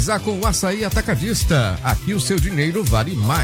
Com o Açaí Atacadista, aqui o seu dinheiro vale mais.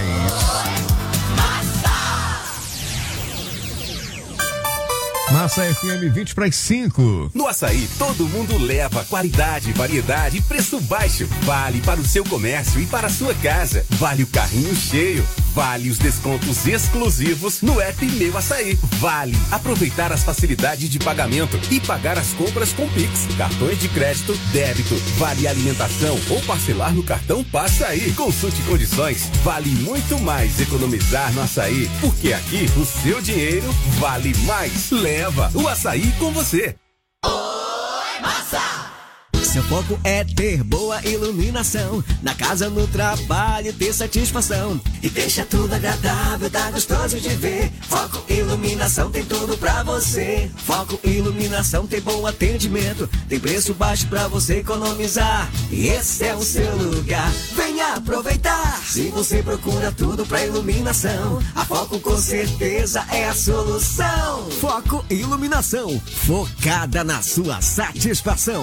Massa FM 20 para as 5. No Açaí, todo mundo leva qualidade, variedade e preço baixo. Vale para o seu comércio e para a sua casa. Vale o carrinho cheio. Vale os descontos exclusivos no app Meu Açaí. Vale aproveitar as facilidades de pagamento e pagar as compras com Pix, cartões de crédito, débito. Vale alimentação ou parcelar no cartão Passaí. Consulte condições. Vale muito mais economizar no Açaí, porque aqui o seu dinheiro vale mais. Leva o Açaí com você. Oi, massa! Seu foco é ter boa iluminação, na casa, no trabalho, ter satisfação. E deixa tudo agradável, tá gostoso de ver. Foco Iluminação tem tudo pra você. Foco Iluminação tem bom atendimento, tem preço baixo pra você economizar. E esse é o seu lugar, venha aproveitar. Se você procura tudo pra iluminação, a Foco com certeza é a solução. Foco Iluminação, focada na sua satisfação.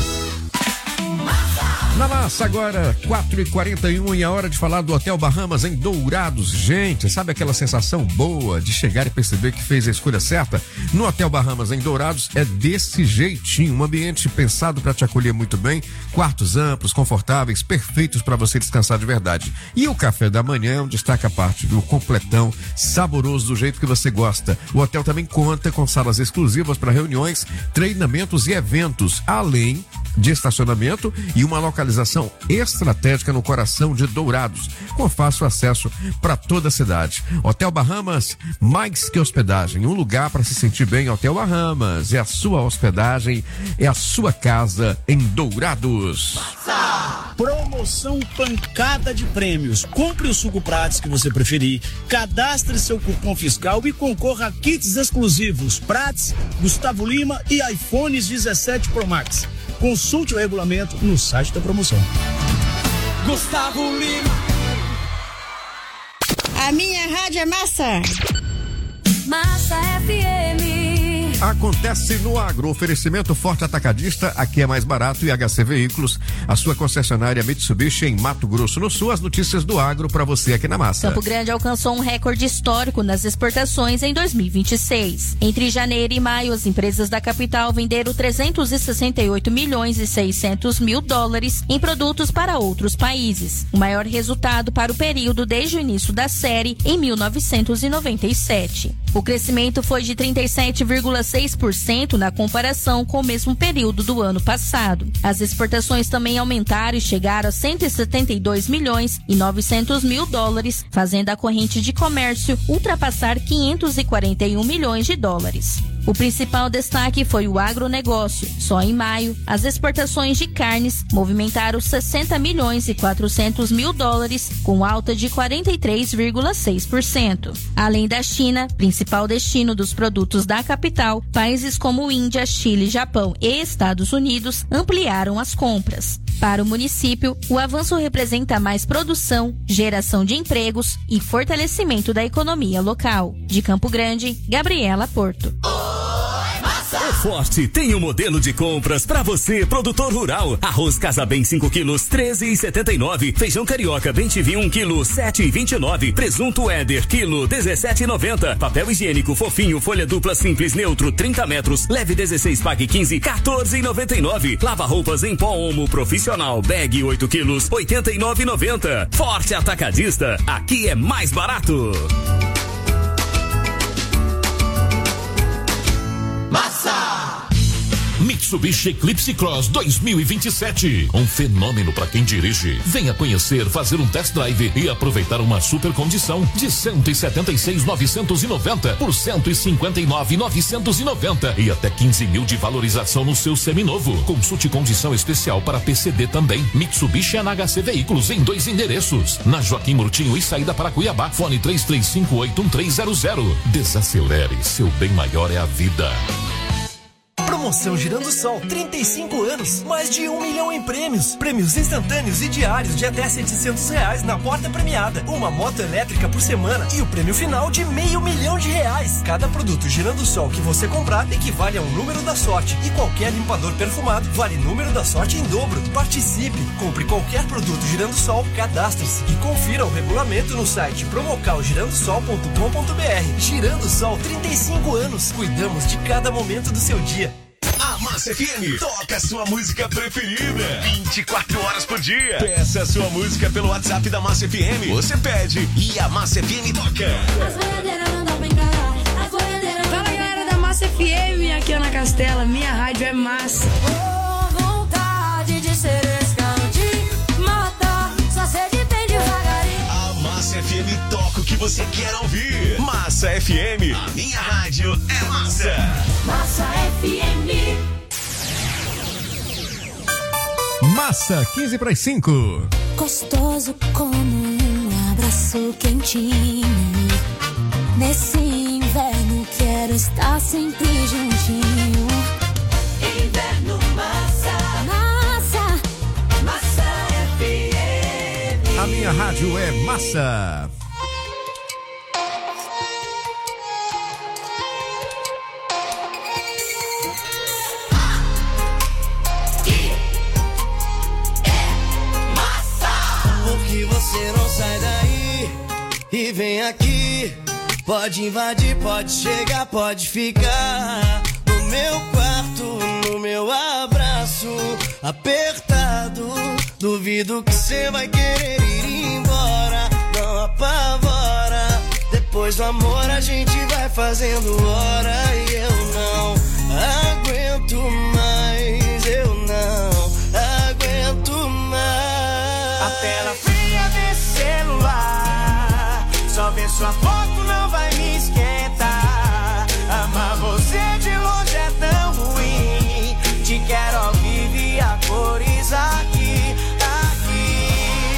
Na massa agora, 4h41 e a hora de falar do Hotel Bahamas em Dourados. Gente, sabe aquela sensação boa de chegar e perceber que fez a escolha certa? No Hotel Bahamas em Dourados é desse jeitinho, um ambiente pensado para te acolher muito bem, quartos amplos, confortáveis, perfeitos para você descansar de verdade. E o café da manhã é um destaque à parte, viu? Completão, saboroso do jeito que você gosta. O hotel também conta com salas exclusivas para reuniões, treinamentos e eventos, além de estacionamento e uma localização estratégica no coração de Dourados, com fácil acesso para toda a cidade. Hotel Bahamas, mais que hospedagem, um lugar para se sentir bem. Hotel Bahamas é a sua hospedagem, é a sua casa em Dourados. Promoção pancada de prêmios. Compre o suco Prats que você preferir, cadastre seu cupom fiscal e concorra a kits exclusivos Prats, Gustavo Lima e iPhones 17 Pro Max. Consulte o regulamento no site da promoção. Gustavo Lima. A minha rádio é massa. Massa FM. Acontece no agro, oferecimento Forte Atacadista, aqui é mais barato, e HC Veículos, a sua concessionária Mitsubishi em Mato Grosso do Sul. As notícias do agro para você aqui na massa. Campo Grande alcançou um recorde histórico nas exportações em 2026. Entre janeiro e maio, as empresas da capital venderam 368 milhões e 600 mil dólares em produtos para outros países, o maior resultado para o período desde o início da série em 1997. O crescimento foi de 37,6% na comparação com o mesmo período do ano passado. As exportações também aumentaram e chegaram a 172 milhões e 900 mil dólares, fazendo a corrente de comércio ultrapassar 541 milhões de dólares. O principal destaque foi o agronegócio. Só em maio, as exportações de carnes movimentaram 60 milhões e 400 mil dólares, com alta de 43,6%. Além da China, principal destino dos produtos da capital, países como Índia, Chile, Japão e Estados Unidos ampliaram as compras. Para o município, o avanço representa mais produção, geração de empregos e fortalecimento da economia local. De Campo Grande, Gabriela Porto. O Forte tem um modelo de compras pra você, produtor rural. Arroz Casa Bem 5 quilos, 13,79. Feijão carioca Bem TV 1 quilo, 7,29. Presunto Éder, quilo, 17,90. Papel higiênico fofinho, folha dupla simples neutro, 30 metros. Leve 16, pague 15, 14,99. Lava roupas em pó Omo profissional, bag 8 quilos, 89,90. Forte Atacadista, aqui é mais barato. Massa! Mitsubishi Eclipse Cross 2027. Um fenômeno para quem dirige. Venha conhecer, fazer um test drive e aproveitar uma super condição de 176.990 por 159.990 e até 15 mil de valorização no seu seminovo. Consulte condição especial para PCD também. Mitsubishi HC Veículos em 2 endereços. Na Joaquim Murtinho e saída para Cuiabá. Fone 33581300. Desacelere, seu bem maior é a vida. Promoção Girando Sol, 35 anos, mais de 1 milhão em prêmios. Prêmios instantâneos e diários de até R$700 na porta premiada. Uma moto elétrica por semana e o prêmio final de R$500 mil. Cada produto Girando Sol que você comprar equivale a um número da sorte. E qualquer limpador perfumado vale número da sorte em dobro. Participe, compre qualquer produto Girando Sol, cadastre-se e confira o regulamento no site promocalgirandosol.com.br. Girando Sol, 35 anos. Cuidamos de cada momento do seu dia. A Massa FM toca a sua música preferida 24 horas por dia. Peça a sua música pelo WhatsApp da Massa FM. Você pede e a Massa FM toca. Fala galera da Massa FM, aqui é Ana Castela, minha rádio é massa. Vontade de ser escravo, de matar, só sede tem devagarinho. A Massa FM toca o que você quer ouvir. Massa FM, a minha rádio é massa. Massa FM. Massa, 15:05. Gostoso como um abraço quentinho. Nesse inverno quero estar sempre juntinho. Inverno massa. Massa. Massa FM. A minha rádio é massa. Você não sai daí e vem aqui. Pode invadir, pode chegar, pode ficar no meu quarto, no meu abraço apertado. Duvido que você vai querer ir embora. Não apavora. Depois do amor a gente vai fazendo hora. E eu não aguento mais. Eu não aguento mais. A tela fria desse celular, só ver sua foto não vai me esquentar. Amar você de longe é tão ruim. Te quero ao vivo e a cores aqui, aqui.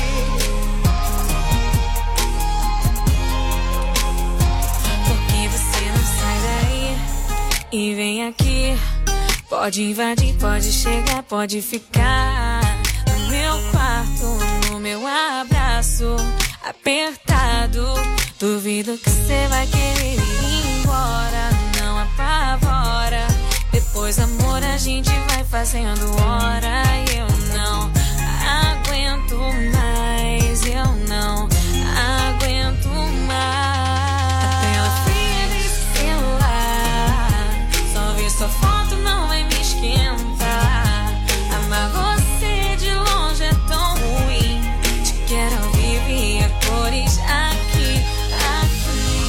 Porque você não sai daí e vem aqui. Pode invadir, pode chegar, pode ficar no meu quarto, no meu abraço apertado. Duvido que você vai querer ir embora. Não apavora. Depois amor a gente vai fazendo hora. E eu não aguento mais. Eu não aguento mais. A tela fria desse celular, só ver sua foto não vai me esquentar. Amar você de longe é tão ruim. Te quero ao vivo e a cores aqui, aqui.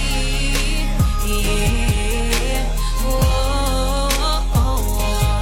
Yeah. Oh, oh, oh.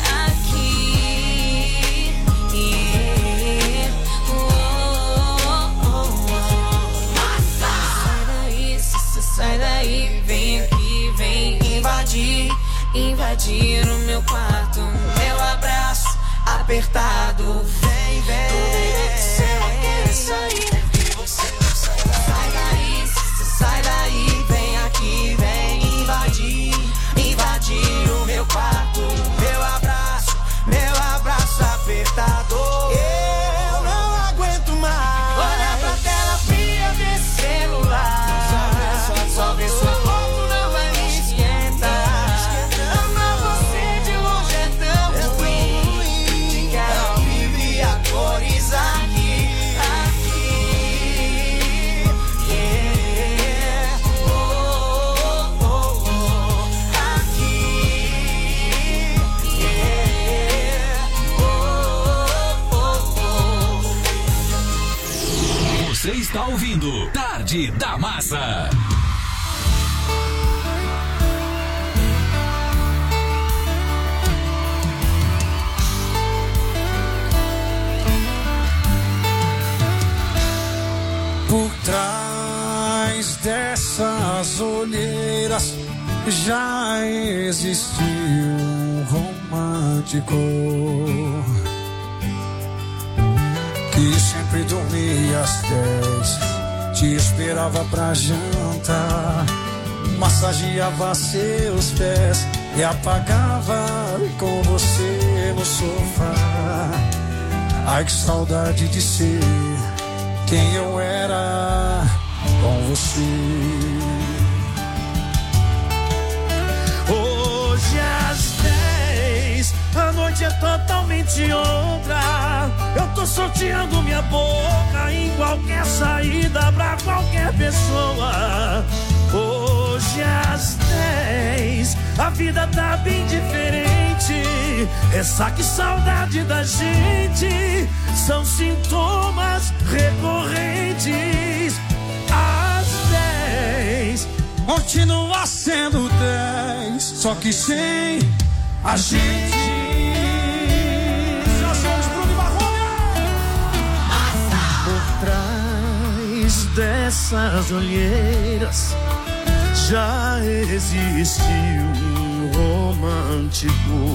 Aqui. Yeah. Oh, oh, oh. Massa! Sai daí, sai daí, vem aqui, vem invadir. Invadir o meu quarto, meu abraço apertado. Vem, vem, tudo que você vai querer sair. Você não sai daí, sai daí, vem aqui, vem invadir. Invadir o meu quarto, meu abraço apertado. Eu não aguento mais. Olha pra tela fria desse celular, só ver sua foto não vai me esquentar. Cores aqui, aqui, yeah. Oh, oh, oh. Aqui, yeah. Oh, oh, oh. Você está ouvindo Tarde da Massa. Por trás dessas olheiras já existiu um romântico que sempre dormia às 10, te esperava pra jantar, massageava seus pés e apagava com você no sofá. Ai, que saudade de ser quem eu era com você. Hoje às 10, a noite é totalmente outra. Eu tô sorteando minha boca em qualquer saída pra qualquer pessoa. Hoje às 10, a vida tá bem diferente. Ressaca e saudade da gente são sintomas recorrentes. Às 10 continua sendo 10, só que sem a gente. Já somos Bruno Marrone. Por trás dessas olheiras já existiu um romântico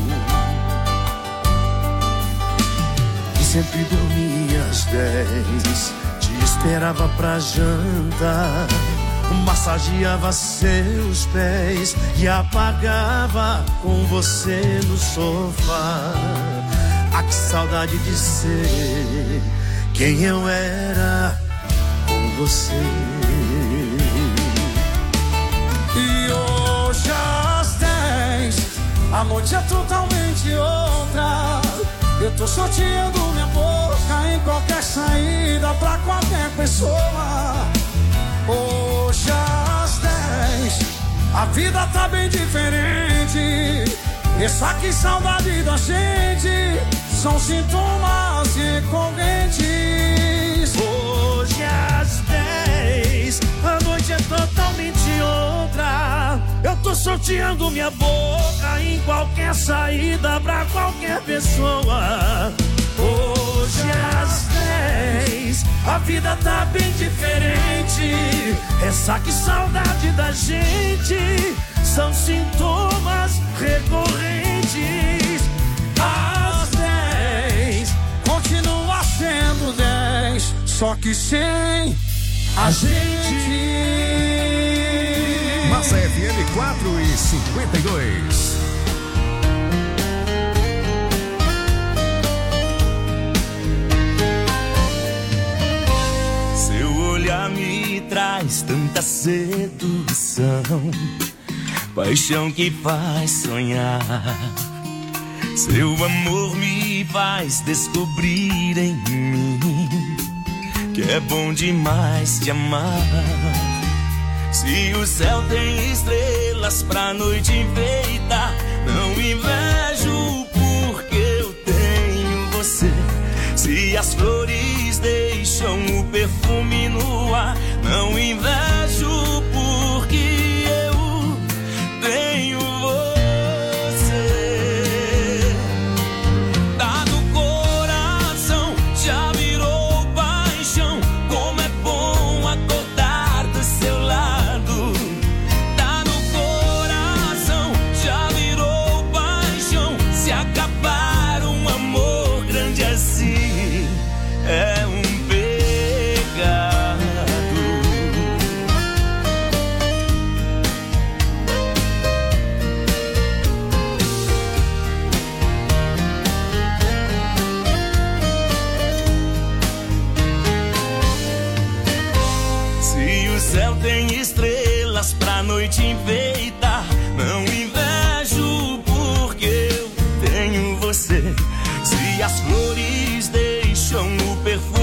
que sempre dormia às 10, te esperava pra jantar, massageava seus pés e apagava com você no sofá. Ah, que saudade de ser quem eu era com você. E hoje às 10, a noite é totalmente outra. Eu tô sorteando minha boca em qualquer saída pra qualquer pessoa. Hoje às 10, a vida tá bem diferente. Ressaca e saudade da gente são sintomas recorrentes. Hoje às 10, a noite é totalmente outra. Eu tô sorteando minha boca em qualquer saída pra qualquer pessoa. Hoje às 10, a vida tá bem diferente. Ressaca e saudade da gente são sintomas recorrentes. Às 10, continua sendo 10, só que sem a gente. Massa FM 4:52. Seu olhar me traz tanta sedução, paixão que faz sonhar. Seu amor me faz descobrir em mim que é bom demais te amar. Se o céu tem estrelas pra noite enfeitar, não invejo porque eu tenho você. Se as flores deixam o perfume no ar, não invejo porque eu tenho você. Tá no coração, já virou paixão. Como é bom acordar do seu lado. Tá no coração, já virou paixão. Se acabar um amor grande assim, é um pecado. Se o céu tem estrelas pra noite enfeitar, não invejo porque eu tenho você. Se as flores deixam o perfume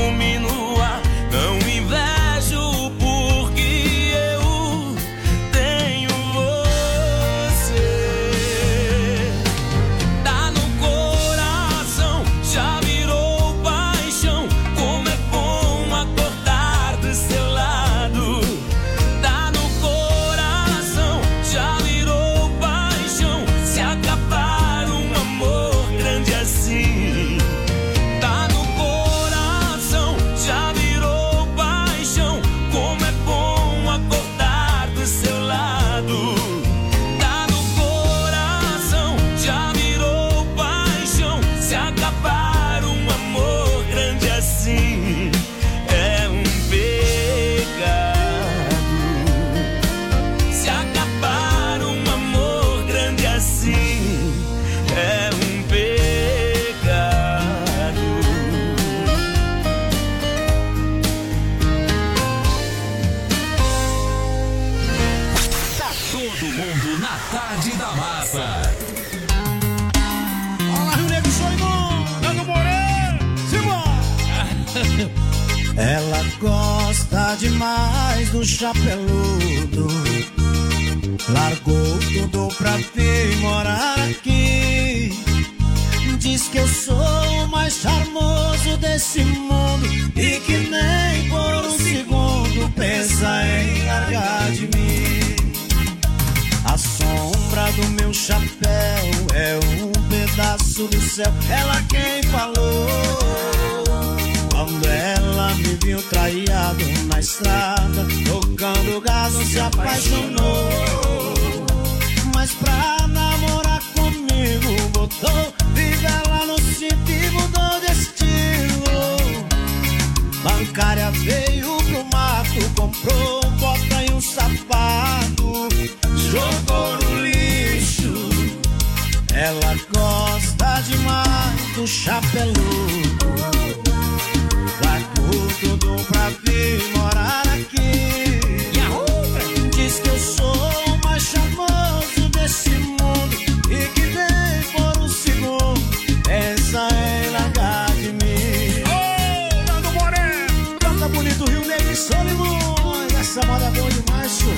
Ela gosta demais do chapeludo. Largou tudo pra vir morar aqui. Diz que eu sou o mais charmoso desse mundo e que nem por um segundo pensa em largar de mim. A sombra do meu chapéu é um pedaço do céu. Ela quem falou. Quando ela me viu traído na estrada, tocando gado, se apaixonou. Mas pra namorar comigo botou fivela no cinto e mudou de estilo. Bancária veio pro mato, comprou bota e um sapato, jogou no lixo. Ela gosta demais do chapeludo. Largou tudo pra vir morar aqui. Diz que eu sou o mais charmoso desse mundo e que nem por um segundo pensa em largar de mim. Ô, Nando Moreno! Canta bonito Rio Negro e Solimões. Essa moda é boa demais, senhor.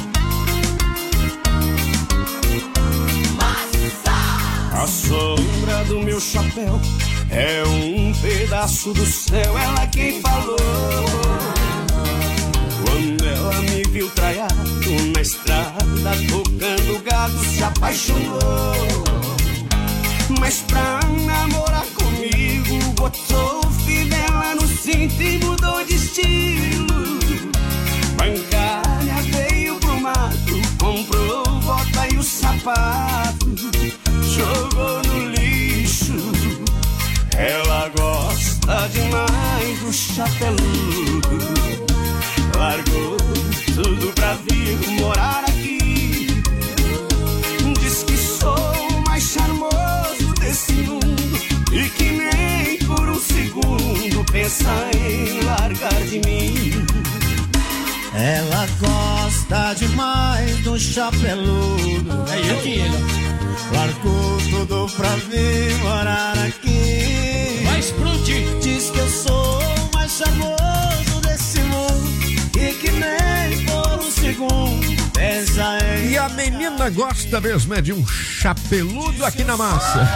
A sombra do meu chapéu é um pedaço do céu. Ela quem falou. Quando ela me viu traiado na estrada, tocando gado, se apaixonou. Mas pra namorar comigo botou fivela no cinto e mudou de estilo. Bancária veio pro mato, comprou bota e o sapato, jogou no lixo. Ela gosta demais do chapeludo. Largou tudo pra vir morar aqui. Diz que sou o mais charmoso desse mundo e que nem por um segundo pensa em largar de mim. Ela gosta demais do chapeludo. É ele. Largou tudo pra vir morar aqui. Vai explodir. Diz que eu sou o mais charmoso desse mundo e que nem por um segundo pensa em... E a menina gosta mesmo é de um chapeludo aqui na massa.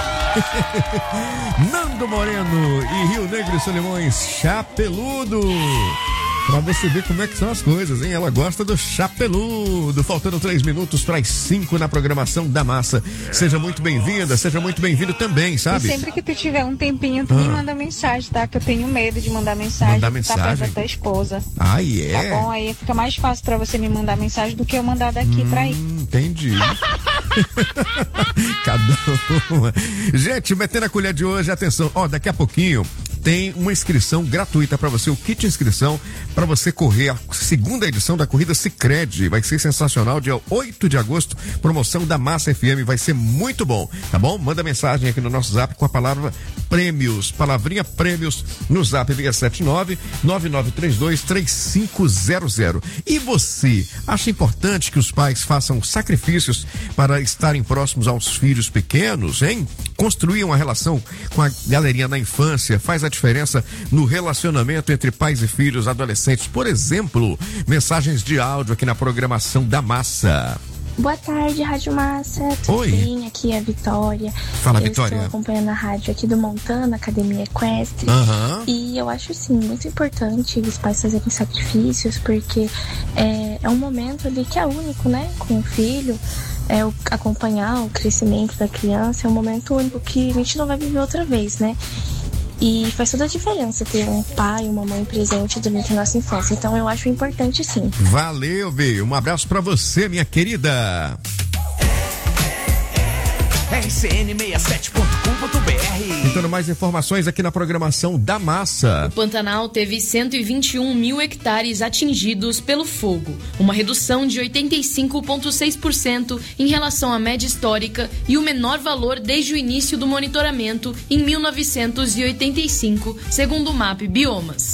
Nando Moreno e Rio Negro e Solimões, chapeludo. Pra você ver como é que são as coisas, hein? Ela gosta do chapeludo. Faltando 3 minutos para as 5 na programação da massa. Seja muito bem-vinda, seja muito bem-vindo também, sabe? E sempre que tu tiver um tempinho, tu me manda mensagem, tá? Que eu tenho medo de mandar mensagem. Mandar mensagem? Tá perto da tua esposa. Ah, é? Tá bom? Aí fica mais fácil pra você me mandar mensagem do que eu mandar daqui pra aí. Entendi. Cada uma. Gente, metendo a colher de hoje, atenção. Ó, daqui a pouquinho tem uma inscrição gratuita para você, o kit inscrição para você correr a segunda edição da corrida Sicredi. Vai ser sensacional, dia 8 de agosto, promoção da Massa FM, vai ser muito bom, tá bom? Manda mensagem aqui no nosso zap com a palavra prêmios, palavrinha prêmios no zap 679-9932-3500. E você acha importante que os pais façam sacrifícios para estarem próximos aos filhos pequenos, hein? Construir uma relação com a galerinha na infância faz a diferença no relacionamento entre pais e filhos, adolescentes. Por exemplo, mensagens de áudio aqui na programação da Massa. Boa tarde, Rádio Massa. Tudo Oi. bem? Aqui é a Vitória. Fala, Vitória. Eu estou acompanhando a rádio aqui do Montana, Academia Equestre. E eu acho, sim, muito importante os pais fazerem sacrifícios, porque é um momento ali que é único, né? Com o filho. Acompanhar o crescimento da criança é um momento único que a gente não vai viver outra vez, né? E faz toda a diferença ter um pai, uma mãe presente durante a nossa infância. Então eu acho importante, sim. Valeu, Bê. Um abraço pra você, minha querida. rcn67.com.br. Então, mais informações aqui na programação da Massa. O Pantanal teve 121 mil hectares atingidos pelo fogo, uma redução de 85,6% em relação à média histórica e o menor valor desde o início do monitoramento em 1985, segundo o MAP Biomas.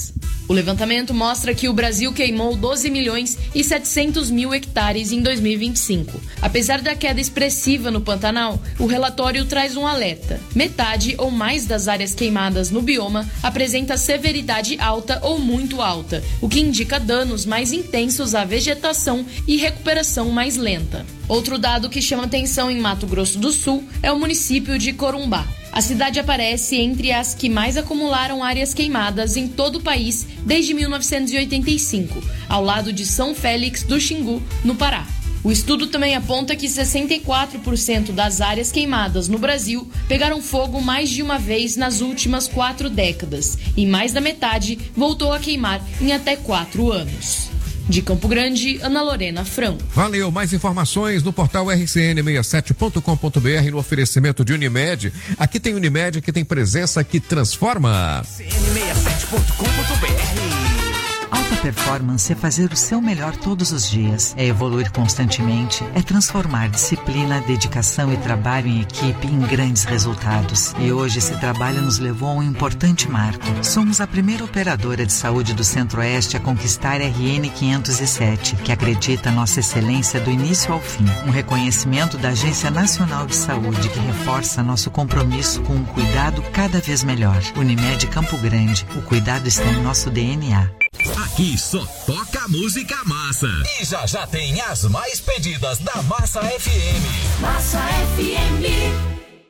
O levantamento mostra que o Brasil queimou 12 milhões e 700 mil hectares em 2025. Apesar da queda expressiva no Pantanal, o relatório traz um alerta. Metade ou mais das áreas queimadas no bioma apresenta severidade alta ou muito alta, o que indica danos mais intensos à vegetação e recuperação mais lenta. Outro dado que chama atenção em Mato Grosso do Sul é o município de Corumbá. A cidade aparece entre as que mais acumularam áreas queimadas em todo o país desde 1985, ao lado de São Félix do Xingu, no Pará. O estudo também aponta que 64% das áreas queimadas no Brasil pegaram fogo mais de uma vez nas últimas 4 décadas, e mais da metade voltou a queimar em até 4 anos. De Campo Grande, Ana Lorena Franco. Valeu, mais informações no portal rcn67.com.br no oferecimento de Unimed. Aqui tem Unimed, aqui tem presença que transforma. rcn67.com.br. Alta performance é fazer o seu melhor todos os dias, é evoluir constantemente, é transformar disciplina, dedicação e trabalho em equipe em grandes resultados. E hoje esse trabalho nos levou a um importante marco. Somos a primeira operadora de saúde do Centro-Oeste a conquistar RN 507, que acredita nossa excelência do início ao fim. Um reconhecimento da Agência Nacional de Saúde que reforça nosso compromisso com um cuidado cada vez melhor. Unimed Campo Grande, o cuidado está em nosso DNA. Aqui só toca música massa. E já tem as mais pedidas da Massa FM. Massa FM.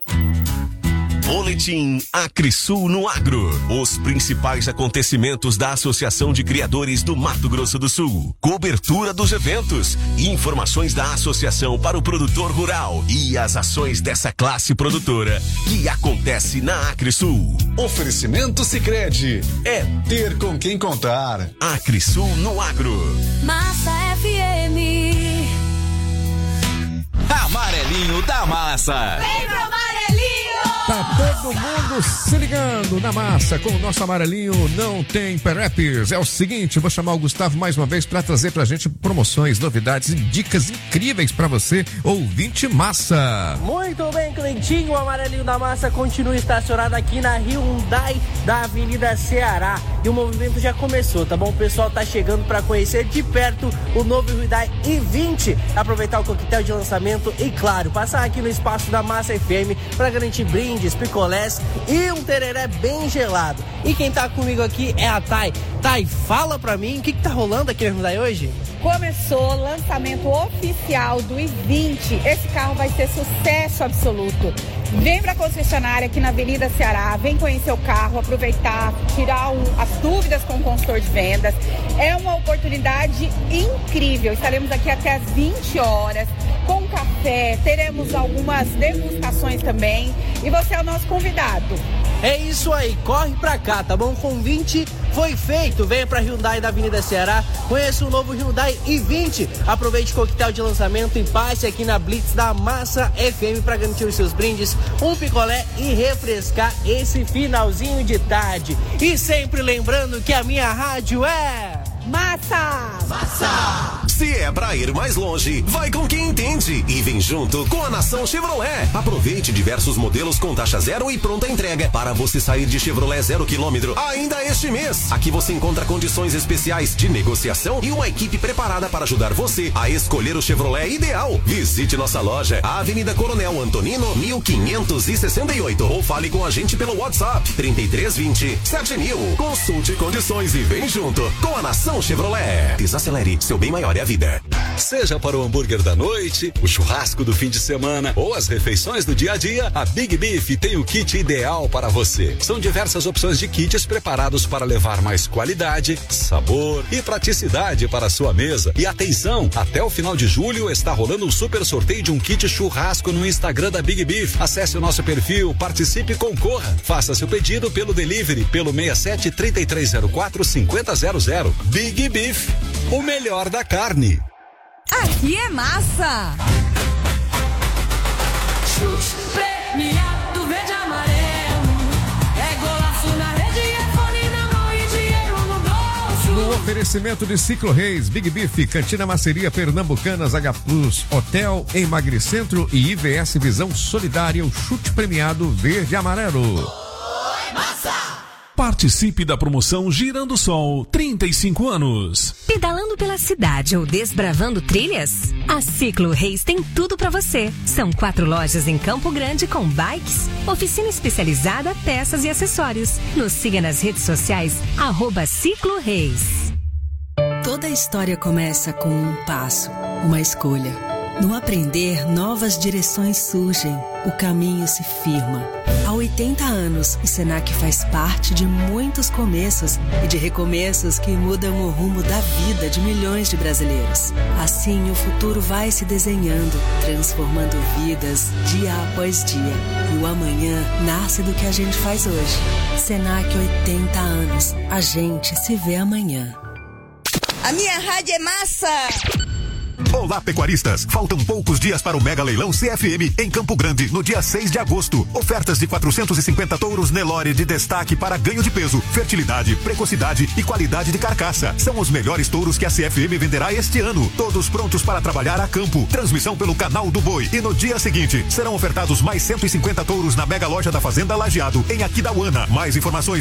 Boletim AcriSul no Agro. Os principais acontecimentos da Associação de Criadores do Mato Grosso do Sul. Cobertura dos eventos. Informações da associação para o produtor rural. E as ações dessa classe produtora que acontece na AcriSul. Oferecimento Sicredi. É ter com quem contar. AcriSul no Agro. Massa FM. Amarelinho da Massa. Vem pro amarelinho. Tá todo mundo se ligando na massa com o nosso amarelinho não tem perepes. É o seguinte, vou chamar o Gustavo mais uma vez para trazer pra gente promoções, novidades e dicas incríveis para você, ouvinte massa. Muito bem, Cleitinho, o amarelinho da massa continua estacionado aqui na Hyundai da Avenida Ceará. E o movimento já começou, tá bom? O pessoal tá chegando para conhecer de perto o novo Hyundai i20, aproveitar o coquetel de lançamento e, claro, passar aqui no espaço da Massa FM para garantir brindes, picolés e um tereré bem gelado. E quem tá comigo aqui é a Thay. Thay, fala pra mim, o que tá rolando aqui no Hyundai hoje? Começou o lançamento oficial do i20. Esse carro vai ser sucesso absoluto. Vem para a concessionária aqui na Avenida Ceará, vem conhecer o carro, aproveitar, tirar as dúvidas com o consultor de vendas. É uma oportunidade incrível. Estaremos aqui até às 20 horas com café, teremos algumas degustações também e você é o nosso convidado. É isso aí, corre pra cá, tá bom? O convite foi feito. Venha pra Hyundai da Avenida Ceará, conheça o novo Hyundai i20. Aproveite o coquetel de lançamento e passe aqui na Blitz da Massa FM para garantir os seus brindes, um picolé e refrescar esse finalzinho de tarde. E sempre lembrando que a minha rádio é... Massa! Massa! Se é pra ir mais longe, vai com quem entende e vem junto com a Nação Chevrolet. Aproveite diversos modelos com taxa zero e pronta entrega para você sair de Chevrolet 0 km ainda este mês. Aqui você encontra condições especiais de negociação e uma equipe preparada para ajudar você a escolher o Chevrolet ideal. Visite nossa loja, Avenida Coronel Antonino, 1568, ou fale com a gente pelo WhatsApp 3320 7000. Consulte condições e vem junto com a Nação Chevrolet. Desacelere, seu bem maior é a vida. Seja para o hambúrguer da noite, o churrasco do fim de semana ou as refeições do dia a dia, a Big Beef tem o kit ideal para você. São diversas opções de kits preparados para levar mais qualidade, sabor e praticidade para a sua mesa. E atenção, até o final de julho está rolando um super sorteio de um kit churrasco no Instagram da Big Beef. Acesse o nosso perfil, participe e concorra. Faça seu pedido pelo delivery pelo 67 3304 5000. Big Beef, o melhor da carne. Aqui é massa! Premiado verde e amarelo. É golaço na rede, é fone na mão e dinheiro no bolso. No oferecimento de Ciclo Reis, Big Beef, Cantina Maceria, Pernambucanas, H Plus, Hotel Emagrecentro e IVS Visão Solidária, o chute premiado verde e amarelo. Oi, massa! Participe da promoção Girando o Sol 35 anos. Pedalando pela cidade ou desbravando trilhas? A Ciclo Reis tem tudo para você. São 4 lojas em Campo Grande com bikes, oficina especializada, peças e acessórios. Nos siga nas redes sociais @Ciclo Reis. Toda história começa com um passo, uma escolha. No aprender, novas direções surgem, o caminho se firma. Há 80 anos, o Senac faz parte de muitos começos e de recomeços que mudam o rumo da vida de milhões de brasileiros. Assim, o futuro vai se desenhando, transformando vidas dia após dia. E o amanhã nasce do que a gente faz hoje. Senac, 80 anos. A gente se vê amanhã. A minha rádio é massa! Olá, pecuaristas! Faltam poucos dias para o Mega Leilão CFM em Campo Grande, no dia 6 de agosto. Ofertas de 450 touros Nelore de destaque para ganho de peso, fertilidade, precocidade e qualidade de carcaça. São os melhores touros que a CFM venderá este ano. Todos prontos para trabalhar a campo. Transmissão pelo canal do Boi. E no dia seguinte, serão ofertados mais 150 touros na Mega Loja da Fazenda Lajeado, em Aquidauana. Mais informações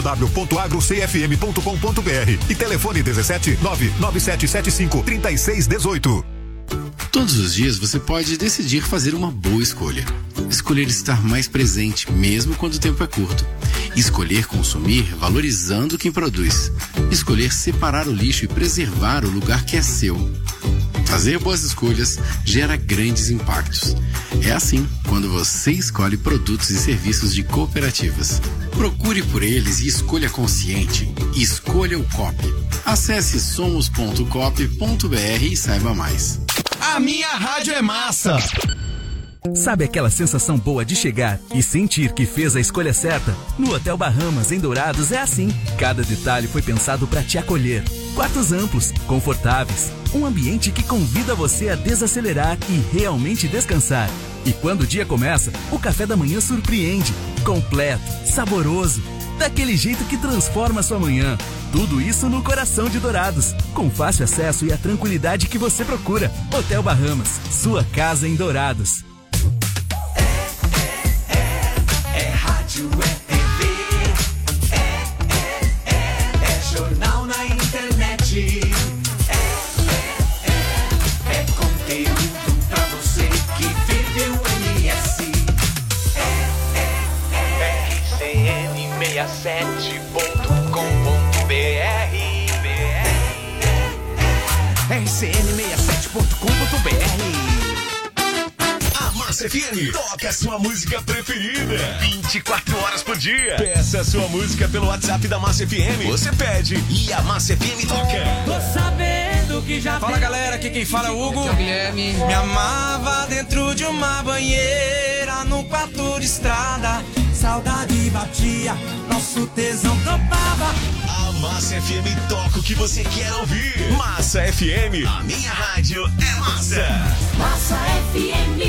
www.agrocfm.com.br e telefone 17 99775 3618. Todos os dias você pode decidir fazer uma boa escolha. Escolher estar mais presente, mesmo quando o tempo é curto. Escolher consumir valorizando quem produz. Escolher separar o lixo e preservar o lugar que é seu. Fazer boas escolhas gera grandes impactos. É assim quando você escolhe produtos e serviços de cooperativas. Procure por eles e escolha consciente. Escolha o COP. Acesse somos.cop.br e saiba mais. A minha rádio é massa! Sabe aquela sensação boa de chegar e sentir que fez a escolha certa? No Hotel Bahamas, em Dourados, é assim. Cada detalhe foi pensado para te acolher. Quartos amplos, confortáveis, um ambiente que convida você a desacelerar e realmente descansar. E quando o dia começa, o café da manhã surpreende. Completo, saboroso, daquele jeito que transforma sua manhã. Tudo isso no coração de Dourados, com fácil acesso e a tranquilidade que você procura. Hotel Bahamas, sua casa em Dourados. É rádio, é TV, é jornal na internet, é conteúdo pra você que vive o MS. RCN67.com.br RCN67.com.br. A Massa FM toca a sua música preferida 24 horas por dia. Peça a sua música pelo WhatsApp da Massa FM. Você pede e a Massa FM toca. Tô sabendo que já. Fala galera, aqui quem fala é o Hugo. Aqui é o Guilherme. Me amava dentro de uma banheira, no quarto de estrada. Saudade batia, nosso tesão topava. A Massa FM toca o que você quer ouvir. Massa FM, a minha rádio é massa. Massa FM.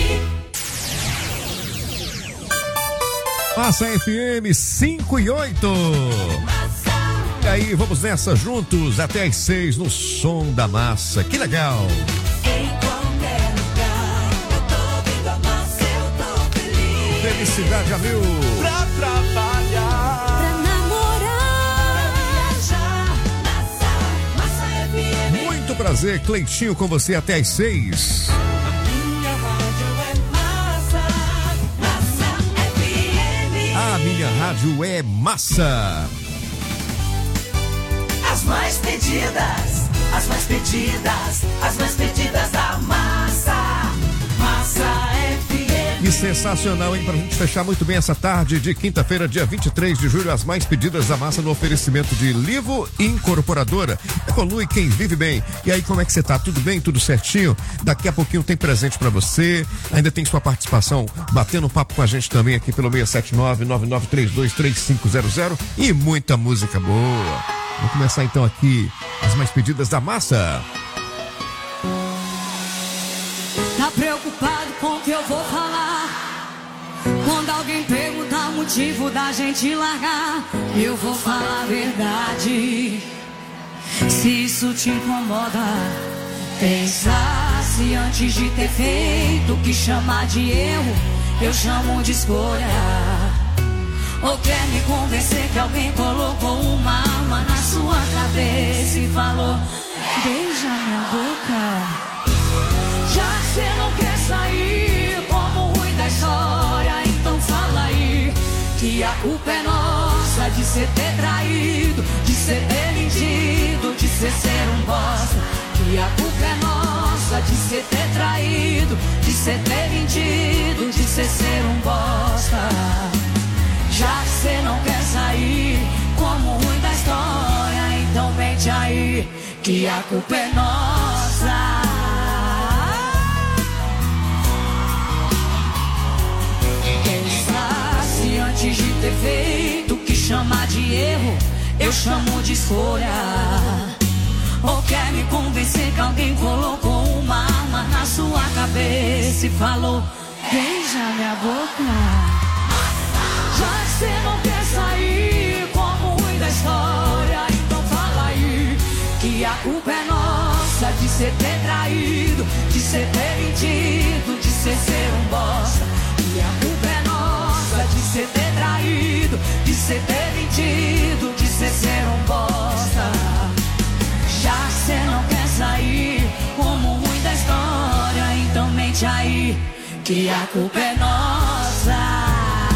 Massa FM 5 e 8. E aí, vamos nessa juntos até às 6 no Som da Massa. Que legal! Em qualquer lugar, eu tô ouvindo a Massa, eu tô feliz. Felicidade a mil. Pra trabalhar, pra namorar, pra viajar. Massa FM. Muito prazer, Cleitinho, com você até às 6. A minha rádio é massa. As mais pedidas, as mais pedidas, as mais pedidas da Massa. Massa FM. E sensacional, hein? Pra gente fechar muito bem essa tarde de quinta-feira, dia 23 de julho, as mais pedidas da Massa no oferecimento de Livo Incorporadora. Evolui quem vive bem. E aí, como é que você tá? Tudo bem? Tudo certinho? Daqui a pouquinho tem presente pra você. Ainda tem sua participação batendo papo com a gente também aqui pelo 679-9932-3500 e muita música boa. Vamos começar então aqui as mais pedidas da Massa. Tá preocupado com o que eu vou falar? Quando alguém perguntar o motivo da gente largar, eu vou falar a verdade. Se isso te incomoda, pensa se antes de ter feito o que chamar de erro, eu chamo de escolha. Ou quer me convencer que alguém colocou uma arma na sua cabeça e falou: beija minha boca. Já que você não quer sair como ruim da história, então fala aí que a culpa é nossa de cê ter traído, de cê ter mentido, de cê ser um bosta. Que a culpa é nossa de cê ter traído, de cê ter mentido, de cê ser um bosta. Já que cê não quer sair como ruim da história, então mente aí que a culpa é nossa. Pensasse antes de ter feito, que chamar de erro eu chamo de escolha. Ou quer me convencer que alguém colocou uma arma na sua cabeça e falou: beija minha boca. Já que você não quer sair como ruim da história, então fala aí que a culpa é nossa de cê ter traído, de cê ter mentido, de cê ser um bosta. E a culpa é nossa de cê ter traído, de cê ter mentido, de cê ser um bosta. Já que cê não quer sair como ruim da história, então mente aí que a culpa é nossa.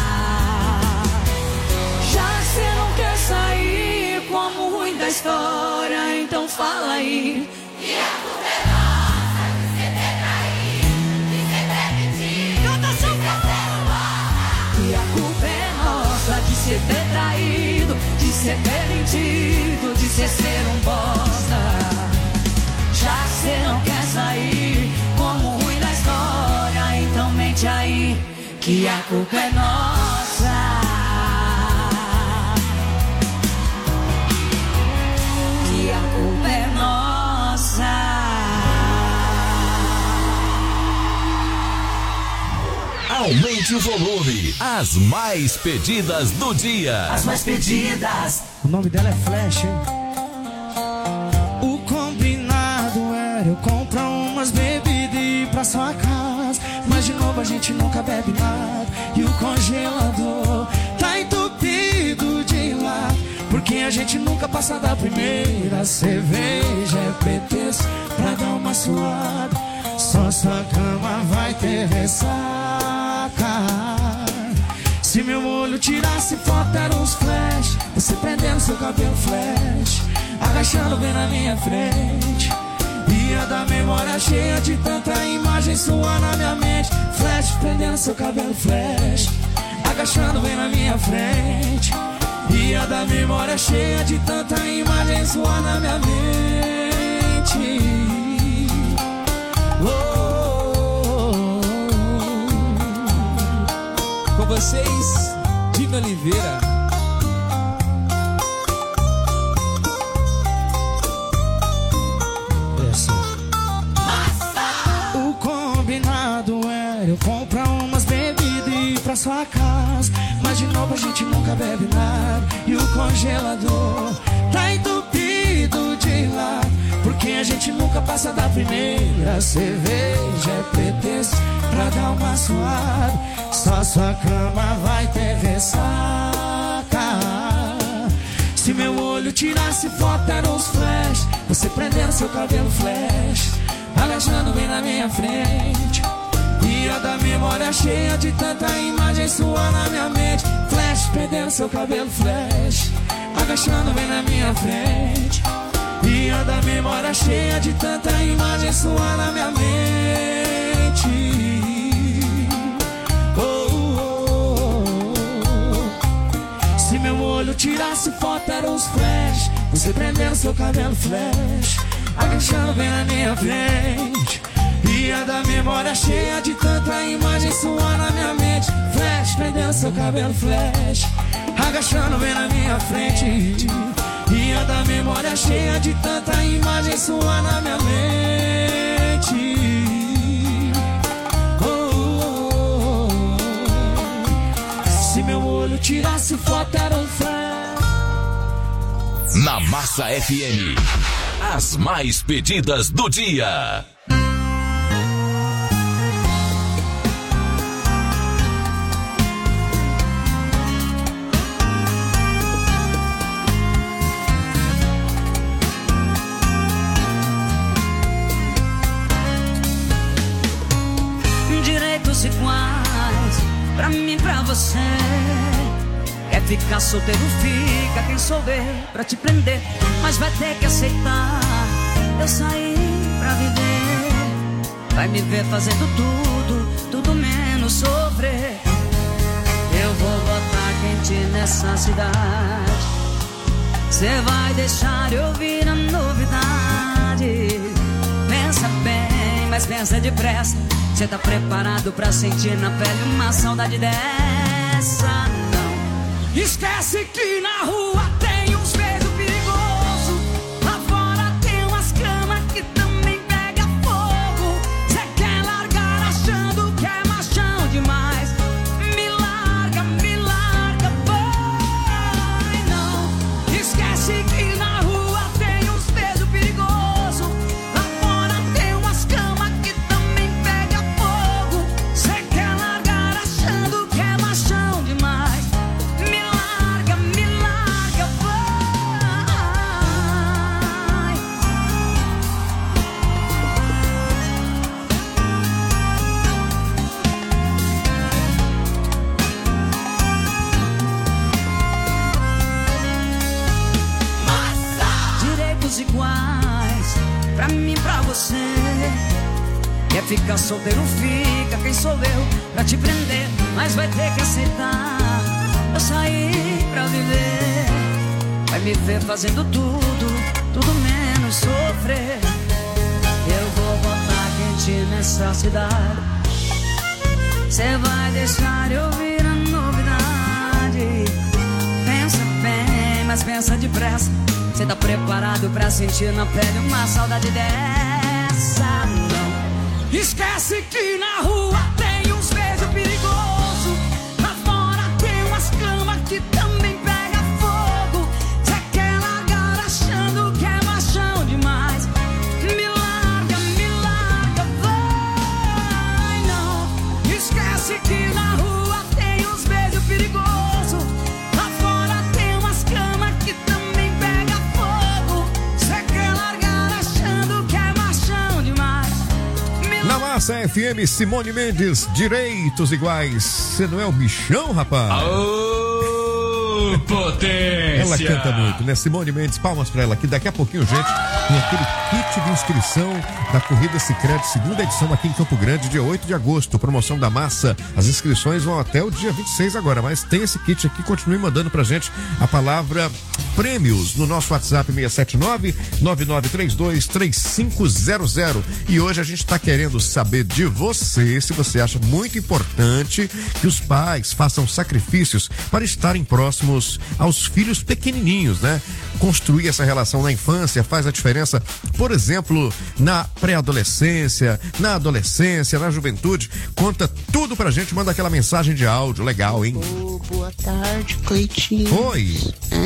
Sair como ruim da história, então fala aí que a culpa é nossa de cê ter traído, de cê ter mentido, de cê ser um bosta. Que a culpa é nossa de cê ter traído, de cê ter mentido, de cê ser um bosta. Já que cê não quer sair como ruim da história, então mente aí que a culpa é nossa. A culpa é nossa. Aumente o volume. As mais pedidas do dia. As mais pedidas. O nome dela é Flash, hein? O combinado era eu comprar umas bebidas e ir pra sua casa, mas de novo a gente nunca bebe nada. E o congelador tá entupido de lado, porque a gente nunca passa da primeira cerveja. É pretexto pra dar uma suada, só sua cama vai ter ressaca. Se meu olho tirasse foto eram os flash, você prendendo seu cabelo flash, agachando bem na minha frente. Ia da memória cheia de tanta imagem sua na minha mente. Flash prendendo seu cabelo flash, agachando bem na minha frente. Ia da memória cheia de tanta imagem sua na minha mente. Com vocês, Dino Oliveira. O combinado era eu comprar umas bebidas e ir pra sua casa, mas de novo a gente nunca bebe nada. E o congelador tá entupido de lado, porque a gente nunca passa da primeira cerveja. É pretexto pra dar uma suada, só sua cama vai ter ressaca. Se meu olho tirasse foto eram os flash, você prendendo seu cabelo flash, agachando bem na minha frente. Ia da memória cheia de tanta imagem sua na minha mente. Flash prendendo seu cabelo flash, agachando bem na minha frente. Ia da memória cheia de tanta imagem sua na minha mente. Se meu olho tirasse foto eram os flash, você prendendo seu cabelo flash, agachando bem na minha frente. Ia da memória cheia de tanta imagem sua na minha mente. Flash prendendo seu cabelo flash, agachando bem na minha frente. Ia da memória cheia de tanta imagem sua na minha mente. Se meu olho tirasse foto era um flash. Na Massa FM, as mais pedidas do dia. pra mim, pra você. Quer ficar solteiro, fica. Quem sou eu pra te prender? Mas vai ter que aceitar. Eu saí pra viver. Vai me ver fazendo tudo menos sofrer. Eu vou botar quente nessa cidade. Cê vai deixar eu ouvir a novidade. Pensa bem, mas pensa depressa. Cê tá preparado pra sentir na pele uma saudade dessa? Não. Esquece que na rua tem uns beijos perigosos. Lá fora tem umas camas que também pega fogo. Cê quer largar achando que é machão demais. Me larga, vai não. Esquece que na rua tem uns beijos perigosos. Lá fora tem umas camas que também pega fogo. Cê quer largar achando que é machão demais. Me larga, vai. Direitos iguais, pra mim, pra você. Quer ficar solteiro, fica. Quem sou eu pra te prender? Mas vai ter que aceitar. Eu saí pra viver. Vai me ver fazendo tudo menos sofrer. Eu vou botar quente nessa cidade. Cê vai deixar eu ouvir a novidade. Pensa bem, mas pensa depressa. Cê tá preparado pra sentir na pele uma saudade dessa? Não. Esquece que na rua tem uns beijos perigosos. Lá fora tem umas camas que também pega fogo. Cê quer largar achando que é machão demais. Me larga, vai não. Esquece que na rua tem uns beijos perigosos. Lá fora tem umas camas que também pega fogo. Cê quer largar achando que é machão demais. Na Massa FM, Simone Mendes, Direitos Iguais. Você não é o bichão, rapaz? Aô, potência! Ela canta muito, né? Simone Mendes, palmas pra ela, que daqui a pouquinho, gente, tem aquele kit de inscrição da Corrida Sicredi, segunda edição aqui em Campo Grande, dia 8 de agosto, promoção da Massa. As inscrições vão até o dia 26 agora, mas tem esse kit aqui, continue mandando pra gente a palavra prêmios no nosso WhatsApp 679-9932-3500. E hoje a gente tá querendo saber de você, se você acha muito importante que os pais façam sacrifícios para estarem próximos aos filhos pequenininhos, né? Construir essa relação na infância faz a diferença, por exemplo, na pré-adolescência, na adolescência, na juventude. Conta tudo pra gente, manda aquela mensagem de áudio legal, hein? Boa tarde, Cleitinho. Oi.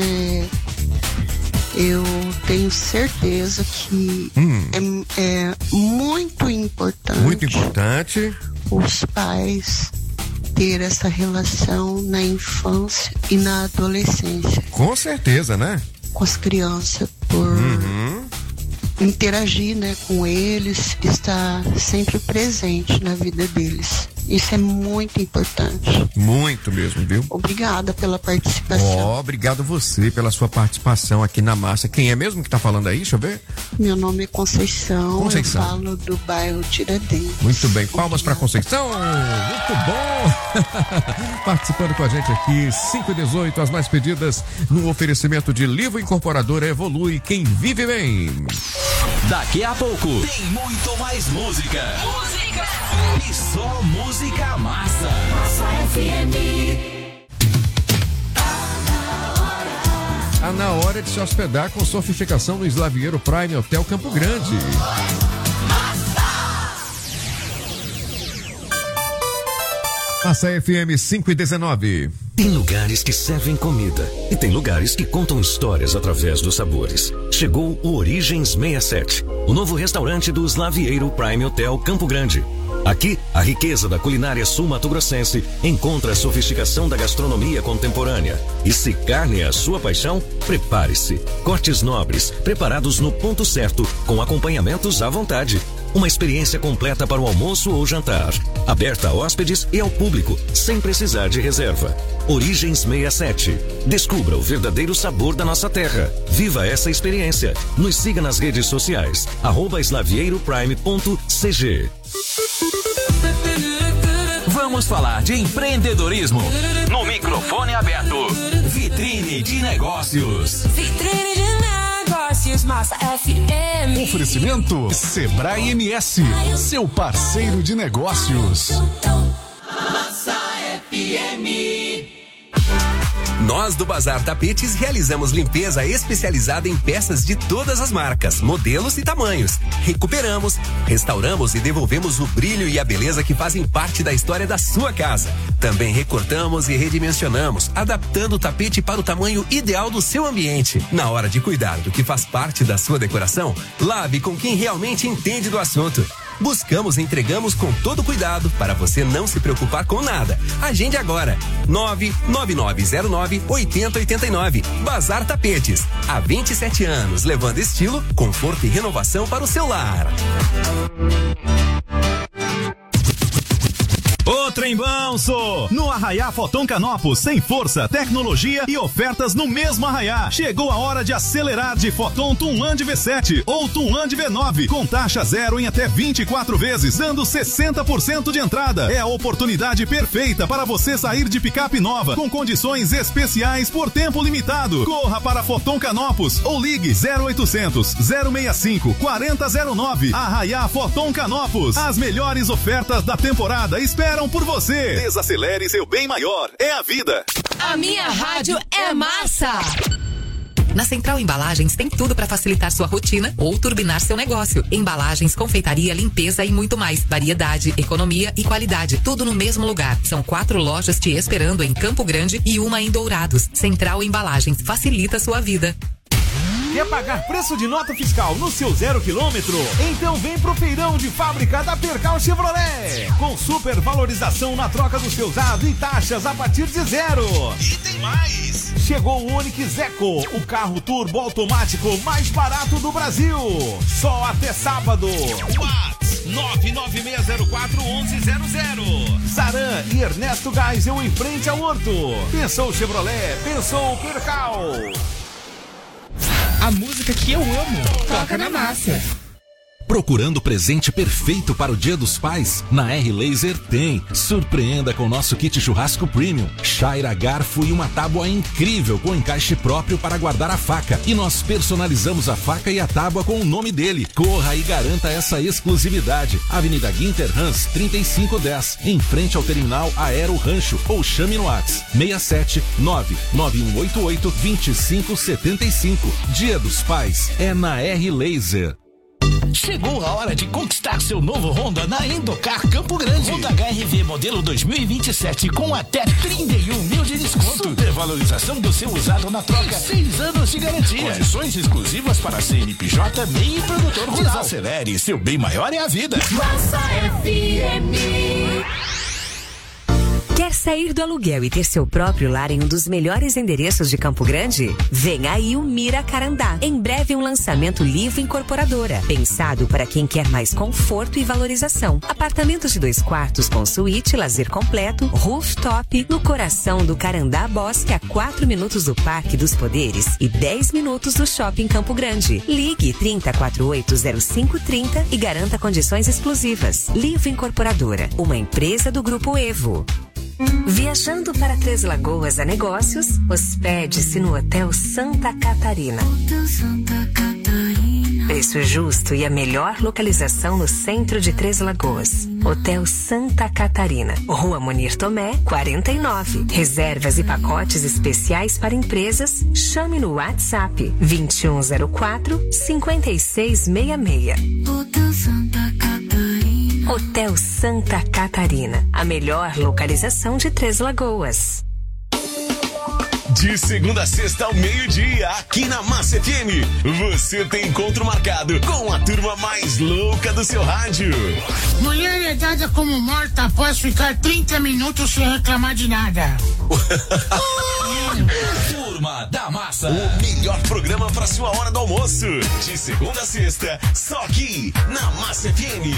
Eu tenho certeza que é muito importante. Muito importante. Os pais ter essa relação na infância e na adolescência. Com certeza, né? Com as crianças, por interagir, né, com eles, estar sempre presente na vida deles. Isso é muito importante. Muito mesmo, viu? Obrigada pela participação. Obrigado você pela sua participação aqui na Massa. Quem é mesmo que tá falando aí? Deixa eu ver. Meu nome é Conceição. Eu falo do bairro Tiradentes. Muito bem, palmas para Conceição. Muito bom. Participando com a gente aqui, 5h18, as mais pedidas no oferecimento de Livro Incorporadora Evolui, quem vive bem. Daqui a pouco tem muito mais música. E só música massa. Massa FM. Tá na hora de se hospedar com sofisticação no Slavieiro Prime Hotel Campo Grande. Massa FM 5h19. Tem lugares que servem comida e tem lugares que contam histórias através dos sabores. Chegou o Origens 67, o novo restaurante do Slavieiro Prime Hotel Campo Grande. Aqui, a riqueza da culinária sul-mato-grossense encontra a sofisticação da gastronomia contemporânea. E se carne é a sua paixão, prepare-se. Cortes nobres, preparados no ponto certo, com acompanhamentos à vontade. Uma experiência completa para o almoço ou jantar. Aberta a hóspedes e ao público, sem precisar de reserva. Origens 67. Descubra o verdadeiro sabor da nossa terra. Viva essa experiência. Nos siga nas redes sociais. @slavieiro.prime.cg. Vamos falar de empreendedorismo no microfone aberto. Vitrine de Negócios. Vitrine de Negócios, Massa FM. Oferecimento Sebrae MS, seu parceiro de negócios. Massa FM. Nós do Bazar Tapetes realizamos limpeza especializada em peças de todas as marcas, modelos e tamanhos. Recuperamos, restauramos e devolvemos o brilho e a beleza que fazem parte da história da sua casa. Também recortamos e redimensionamos, adaptando o tapete para o tamanho ideal do seu ambiente. Na hora de cuidar do que faz parte da sua decoração, lave com quem realmente entende do assunto. Buscamos e entregamos com todo cuidado para você não se preocupar com nada. Agende agora. 99909-8089. Bazar Tapetes. Há 27 anos, levando estilo, conforto e renovação para o seu lar. Ô trembão, sou! No Arraiá Foton Canopus, sem força, tecnologia e ofertas no mesmo Arraiá. Chegou a hora de acelerar de Foton Tunland V7 ou Tunland V9, com taxa zero em até 24 vezes, dando 60% de entrada. É a oportunidade perfeita para você sair de picape nova, com condições especiais por tempo limitado. Corra para Foton Canopus ou ligue 0800 065 4009. Arraiá Foton Canopus. As melhores ofertas da temporada esperam por você. Desacelere seu bem maior. É a vida. A minha rádio é massa. Na Central Embalagens tem tudo para facilitar sua rotina ou turbinar seu negócio. Embalagens, confeitaria, limpeza e muito mais. Variedade, economia e qualidade. Tudo no mesmo lugar. São 4 lojas te esperando em Campo Grande e uma em Dourados. Central Embalagens. Facilita a sua vida. Quer pagar preço de nota fiscal no seu 0 quilômetro? Então vem pro feirão de fábrica da Percal Chevrolet. Com super valorização na troca do seu usado e taxas a partir de 0. E tem mais! Chegou o Onix Eco, o carro turbo automático mais barato do Brasil. Só até sábado. Whats 996041100. Zaran e Ernesto Geisel em frente ao Horto. Pensou Chevrolet, pensou Percal. A música que eu amo toca na massa. Procurando o presente perfeito para o Dia dos Pais? Na R-Laser tem. Surpreenda com o nosso kit churrasco premium. Chaira, garfo e uma tábua incrível com encaixe próprio para guardar a faca. E nós personalizamos a faca e a tábua com o nome dele. Corra e garanta essa exclusividade. Avenida Guinter Hans 3510, em frente ao terminal Aero Rancho, ou chame no WhatsApp 67 99188 2575. Dia dos Pais é na R-Laser. Chegou a hora de conquistar seu novo Honda na Endocar Campo Grande. Honda HR-V modelo 2027 com até 31 mil de desconto. Supervalorização do seu usado na troca. 6 anos de garantia. Condições exclusivas para CNPJ, MEI e produtor rural. Desacelere, seu bem maior é a vida. Massa FM. Quer sair do aluguel e ter seu próprio lar em um dos melhores endereços de Campo Grande? Vem aí o Mira Carandá. Em breve um lançamento Livro Incorporadora. Pensado para quem quer mais conforto e valorização. Apartamentos de 2 quartos com suíte, lazer completo, rooftop, no coração do Carandá Bosque, a 4 minutos do Parque dos Poderes e 10 minutos do Shopping Campo Grande. Ligue 30480530 e garanta condições exclusivas. Livro Incorporadora, uma empresa do Grupo Evo. Viajando para Três Lagoas a negócios, hospede-se no Hotel Santa Catarina. Preço justo e a melhor localização no centro de Três Lagoas. Hotel Santa Catarina, Rua Munir Tomé, 49. Reservas e pacotes especiais para empresas. Chame no WhatsApp 2104-5666. Hotel Santa Catarina. Hotel Santa Catarina, a melhor localização de Três Lagoas. De segunda a sexta ao meio-dia, aqui na Massa FM, você tem encontro marcado com a turma mais louca do seu rádio. Mulher é dada como morta após ficar 30 minutos sem reclamar de nada. Turma da Massa. O melhor programa para sua hora do almoço. De segunda a sexta, só aqui na Massa FM.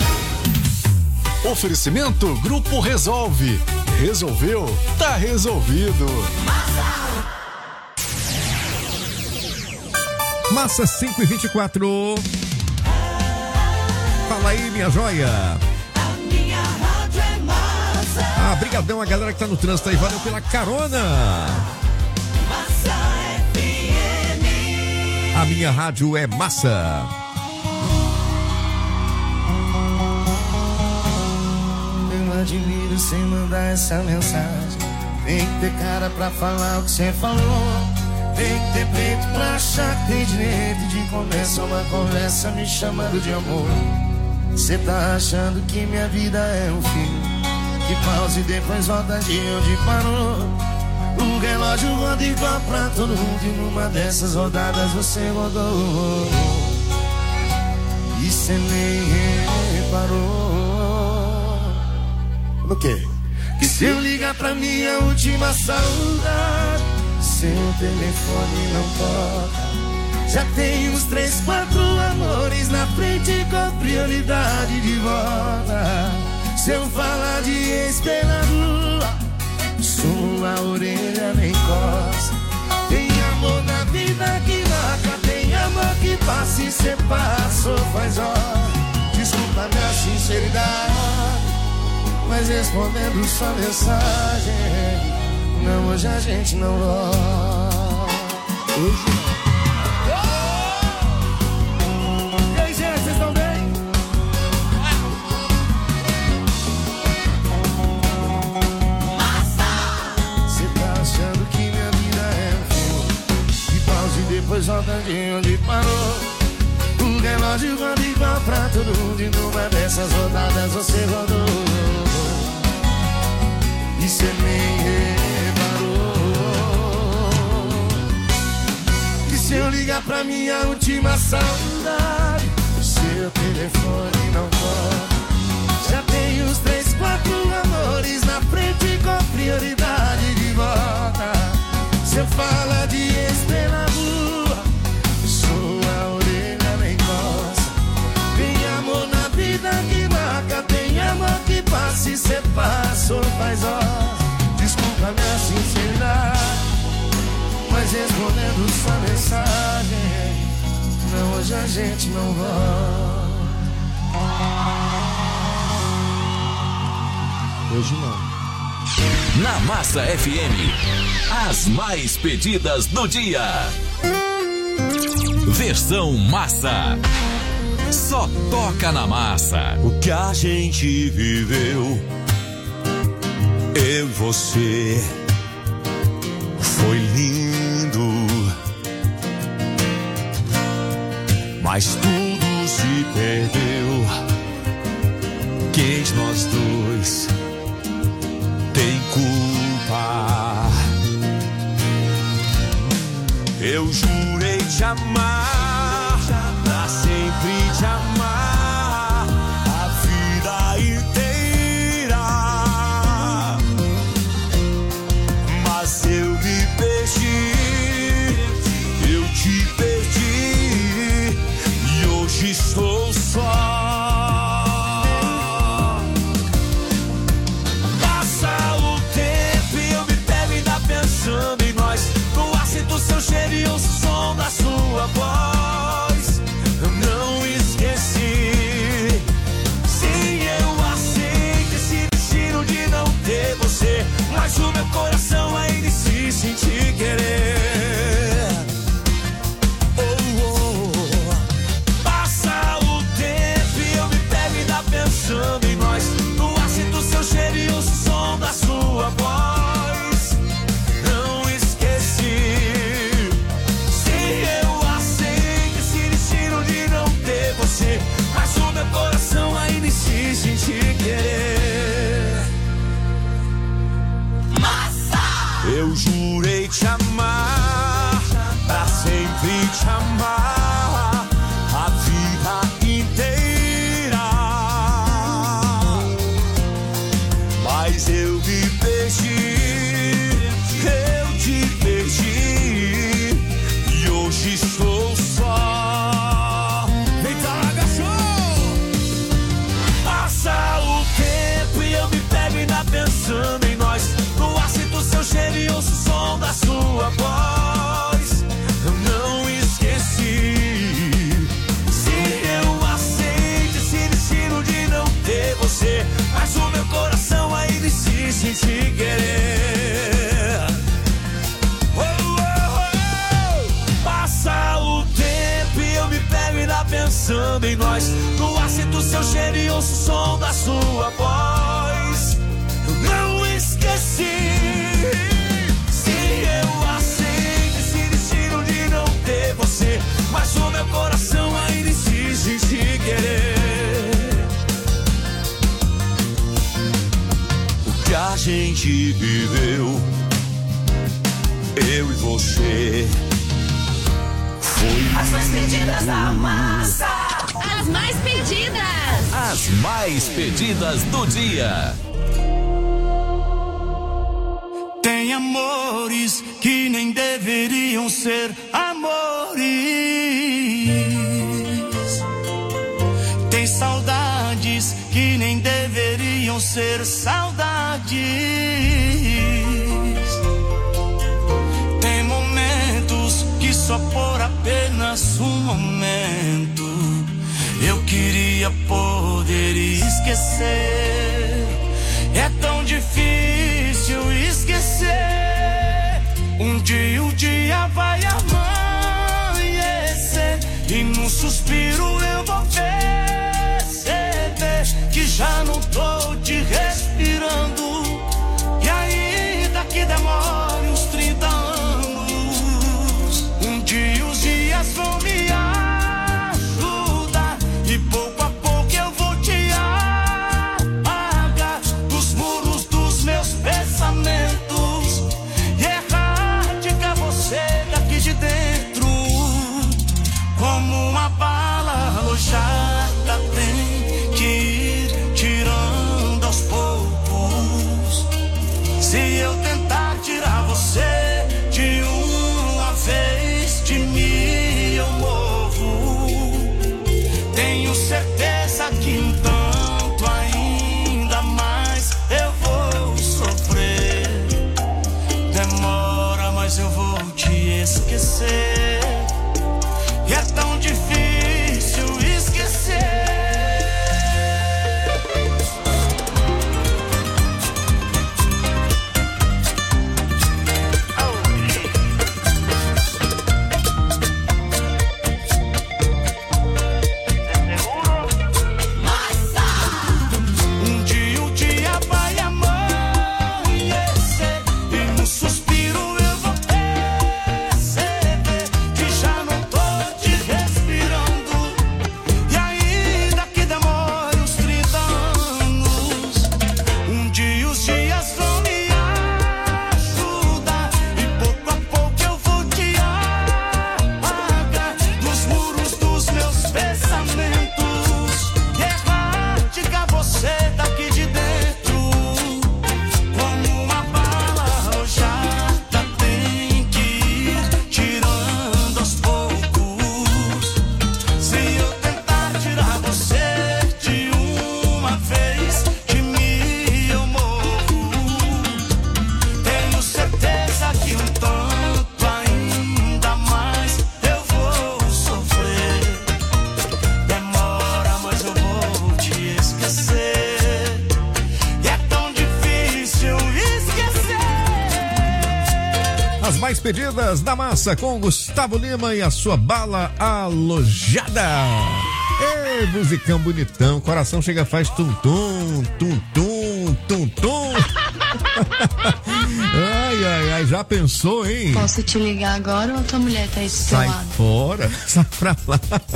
Oferecimento Grupo Resolve. Resolveu? Tá resolvido. Massa 5h24. Fala aí, minha joia. Ah, brigadão a galera que tá no trânsito aí. Valeu pela carona. A minha rádio é massa. Eu admiro sem mandar essa mensagem. Tem que ter cara pra falar o que você falou. Tem que ter peito pra achar que tem direito de começar uma conversa me chamando de amor. Cê tá achando que minha vida é um filme que pausa e depois volta de onde parou. O relógio roda igual pra todo mundo e numa dessas rodadas você rodou. E cê nem reparou. No quê? Que se eu ligar pra minha última saudade, seu telefone não toca. Já tem uns 3, 4 amores na frente com prioridade de volta. Se eu falar de ex-pelador, sua orelha nem coça. Tem amor na vida que marca, tem amor que passa e cê passou faz hora. Desculpa minha sinceridade, mas respondendo sua mensagem, não, hoje a gente não volta. Hoje não. E aí, gente, vocês estão bem? Cê tá achando que minha vida é um filme que pausa e depois volta de onde parou. O relógio roda igual pra todo mundo e numa dessas rodadas você rodou. E cê nem reparou. E se eu ligar pra minha última saudade, seu telefone não toca. Já tem uns 3, 4 amores na frente com prioridade de volta. Se eu falar de estrela rua, sua orelha nem coça. Tem amor na vida que marca, tem amor que passa e cê passou faz horas. Desculpa minha sinceridade, mas respondendo sua mensagem, não, hoje a gente não volta. Hoje não. Na Massa FM, as mais pedidas do dia. Versão Massa. Só toca na Massa. O que a gente viveu, eu e você, foi lindo, mas tudo se perdeu. Quem de nós dois tem culpa? Eu jurei te amar, pra sempre te amar, a vida inteira. Mas eu me perdi, eu te perdi, e hoje estou só. Pensando em nós, no ar sinto seu cheiro e ouço o som da sua voz. Eu não esqueci. Sim, eu aceito esse destino de não ter você, mas o meu coração ainda insiste em te querer. Oh, oh. Passa o pensando em nós. No ar sinto seu cheiro e ouço o som da sua voz. Eu não esqueci. Se eu aceito esse destino de não ter você, mas o meu coração ainda insiste em querer. O que a gente viveu, eu e você, foi as mais pedidas da massa. As mais pedidas. As mais pedidas do dia. Tem amores que nem deveriam ser amores. Tem saudades que nem deveriam ser saudades. Tem momentos que só por apenas um momento eu queria poder esquecer. É tão difícil esquecer. Um dia vai amanhecer e num suspiro eu vou perceber que já não tô te respirando. E ainda que demore uns 30 anos, um dia os dias vão me ajudar e pouco a pouco eu vou te apagar dos muros dos meus pensamentos e erradicar você daqui de dentro. Como uma bala alojada tem que ir tirando aos poucos. Se eu tentar tirar você de uma vez, de mim eu morro. Tenho certeza que um tanto ainda mais eu vou sofrer. Demora, mas eu vou te esquecer. E é tão difícil esquecer. Um dia vai amanhecer e no suspiro eu vou perceber que já não tô te respirando. E ainda que demore uns 30 anos, um dia os dias vão me ajudar e pouco a pouco eu vou te apagar dos muros dos meus pensamentos e erradicar você daqui de dentro. Como uma bala alojada tem que ir tirando aos poucos. Se eu tentar tirar você de uma vez, de mim eu morro. Tenho certeza que um tanto ainda mais eu vou sofrer. Demora, mas eu vou te esquecer. E é tão difícil esquecer. As mais pedidas da massa com Gustavo Lima e a sua bala alojada. Ei, musicão bonitão, coração chega faz tum-tum, tum-tum, tum-tum. Ai, já pensou, hein? Posso te ligar agora ou a tua mulher tá aí do seu Sai lado? fora, sai pra lá.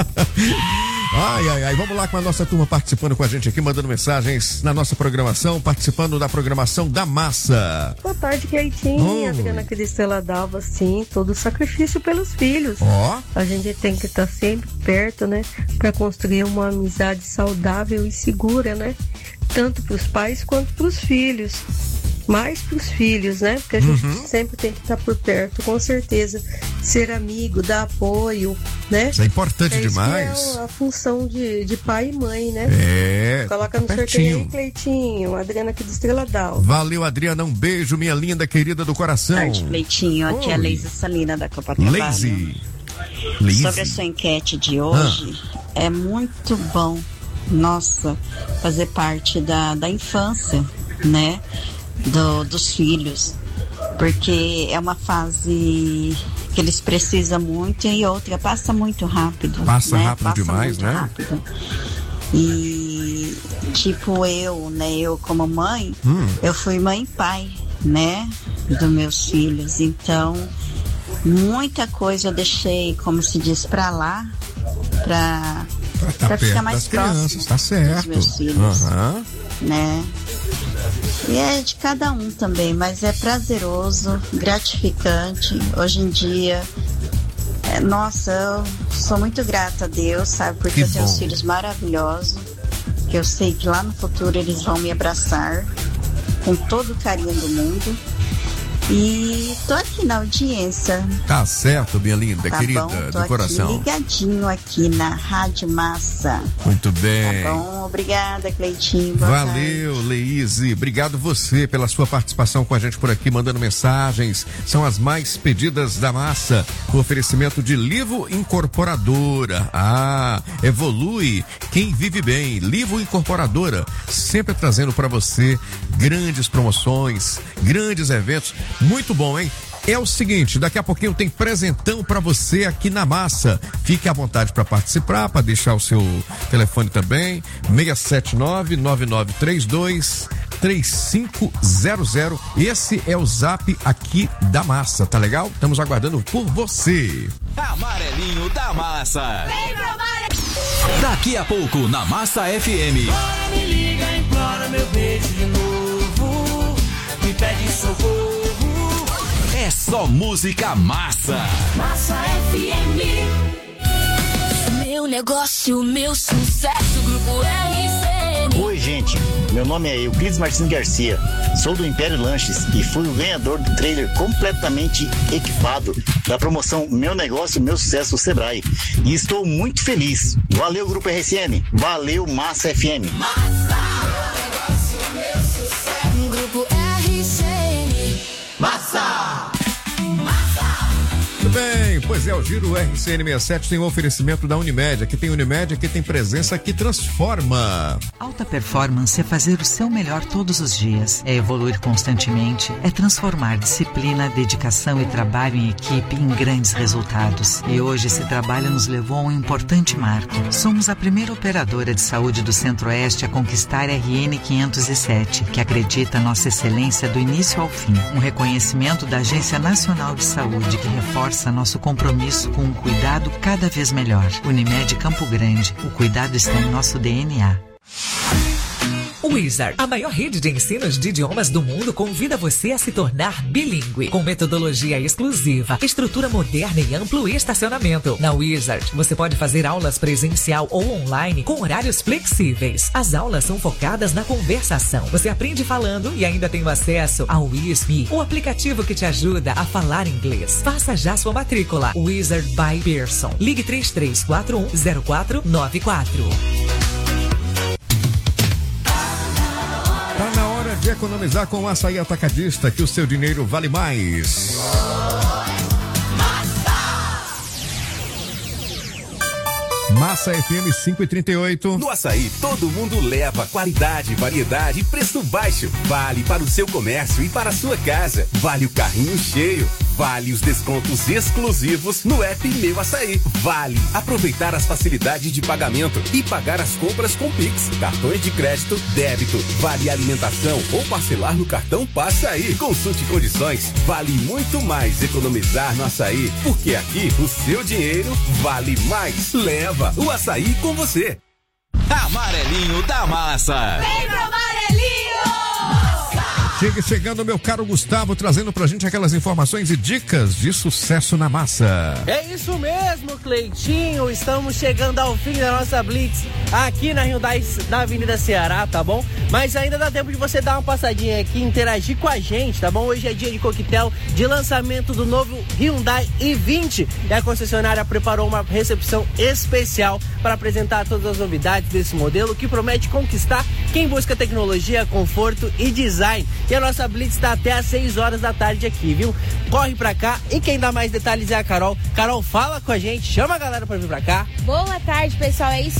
Ai, vamos lá com a nossa turma participando com a gente aqui, mandando mensagens na nossa programação, participando da programação da massa. Boa tarde, Cleitinho. Adriana aqui de Estrela d'Alva, sim, todo sacrifício pelos filhos. Ó. A gente tem que estar sempre perto, né? Pra construir uma amizade saudável e segura, né? Tanto pros pais quanto pros filhos. Mais pros filhos, né? Porque a gente sempre tem que estar por perto, com certeza. Ser amigo, dar apoio, né? Isso é importante demais. Isso é a função de pai e mãe, né? É. Coloca no sorteio aí, Cleitinho. Adriana aqui de Estrela d'Alva. Valeu, Adriana. Um beijo, minha linda, querida do coração. Boa tarde, Cleitinho. Aqui é a Leise Salina da Copa Trabalho. Leise. Sobre a sua enquete de hoje, é muito bom, nossa, fazer parte da infância, né? Dos filhos, porque é uma fase que eles precisam muito, e outra, passa muito rápido. Passa né? rápido demais, né? Rápido. E tipo eu como mãe, eu fui mãe e pai, né, dos meus filhos, então muita coisa eu deixei, como se diz, pra lá, pra ficar mais próximo tá certo. dos meus filhos, né? E é de cada um também, mas é prazeroso, gratificante. Hoje em dia, nossa, eu sou muito grata a Deus, sabe? Porque eu tenho os filhos maravilhosos, que eu sei que lá no futuro eles vão me abraçar com todo o carinho do mundo. E tô aqui na audiência. Tá certo, minha linda, tá querida, bom? Tô do coração. Aqui ligadinho aqui na Rádio Massa. Muito bem. Tá bom, obrigada, Cleitinho. Valeu, Leíse. Obrigado você pela sua participação com a gente por aqui, mandando mensagens. São as mais pedidas da massa. O oferecimento de Livo Incorporadora. Evolui quem vive bem. Livo Incorporadora, sempre trazendo para você grandes promoções, grandes eventos. Muito bom, hein? É o seguinte, daqui a pouquinho tem presentão pra você aqui na Massa. Fique à vontade para participar, para deixar o seu telefone também, 679-9932-3500. Esse é o zap aqui da Massa, tá legal? Estamos aguardando por você. Amarelinho da Massa. Daqui a pouco na Massa FM. Bora, me liga, implora meu beijo de novo, me pede socorro. É só música massa. Massa FM. Meu negócio, meu sucesso, Grupo RCN. Oi, gente. Meu nome é Euclides Martins Garcia. Sou do Império Lanches e fui o ganhador do trailer completamente equipado da promoção Meu Negócio, Meu Sucesso Sebrae. E estou muito feliz. Valeu, Grupo RCN. Valeu, Massa FM. Massa. Meu negócio, meu sucesso. Grupo RCN. Massa. Muito bem, pois é, o Giro RCN 67 tem um oferecimento da Unimed. Aqui tem Unimed, aqui tem presença que transforma. Alta performance é fazer o seu melhor todos os dias, é evoluir constantemente, é transformar disciplina, dedicação e trabalho em equipe em grandes resultados. E hoje esse trabalho nos levou a um importante marco. Somos a primeira operadora de saúde do Centro-Oeste a conquistar RN 507, que acredita nossa excelência do início ao fim. Um reconhecimento da Agência Nacional de Saúde que reforça nosso compromisso com um cuidado cada vez melhor. Unimed Campo Grande, o cuidado está em nosso DNA. Wizard, a maior rede de ensinos de idiomas do mundo, convida você a se tornar bilíngue, com metodologia exclusiva, estrutura moderna e amplo estacionamento. Na Wizard, você pode fazer aulas presencial ou online com horários flexíveis. As aulas são focadas na conversação. Você aprende falando e ainda tem acesso ao WizMe, o aplicativo que te ajuda a falar inglês. Faça já sua matrícula. Wizard by Pearson. Ligue 33410494. Tá na hora de economizar com o Açaí Atacadista, que o seu dinheiro vale mais. Massa FM 538. No Açaí, todo mundo leva qualidade, variedade e preço baixo. Vale para o seu comércio e para a sua casa. Vale o carrinho cheio. Vale os descontos exclusivos no app Meu Açaí. Vale aproveitar as facilidades de pagamento e pagar as compras com Pix, cartões de crédito, débito. Vale alimentação ou parcelar no cartão Passa Aí. Consulte condições. Vale muito mais economizar no Açaí, porque aqui o seu dinheiro vale mais. Leva o açaí com você. Amarelinho da Massa. Vem pro amarelinho! Chega chegando, meu caro Gustavo, trazendo pra gente aquelas informações e dicas de sucesso na massa. É isso mesmo, Cleitinho. Estamos chegando ao fim da nossa Blitz aqui na Hyundai da Avenida Ceará, tá bom? Mas ainda dá tempo de você dar uma passadinha aqui, interagir com a gente, tá bom? Hoje é dia de coquetel de lançamento do novo Hyundai i20 e a concessionária preparou uma recepção especial para apresentar todas as novidades desse modelo que promete conquistar quem busca tecnologia, conforto e design. E a nossa Blitz está até às 6 horas da tarde aqui, viu? Corre pra cá e quem dá mais detalhes é a Carol. Carol, fala com a gente, chama a galera pra vir pra cá. Boa tarde, pessoal, é isso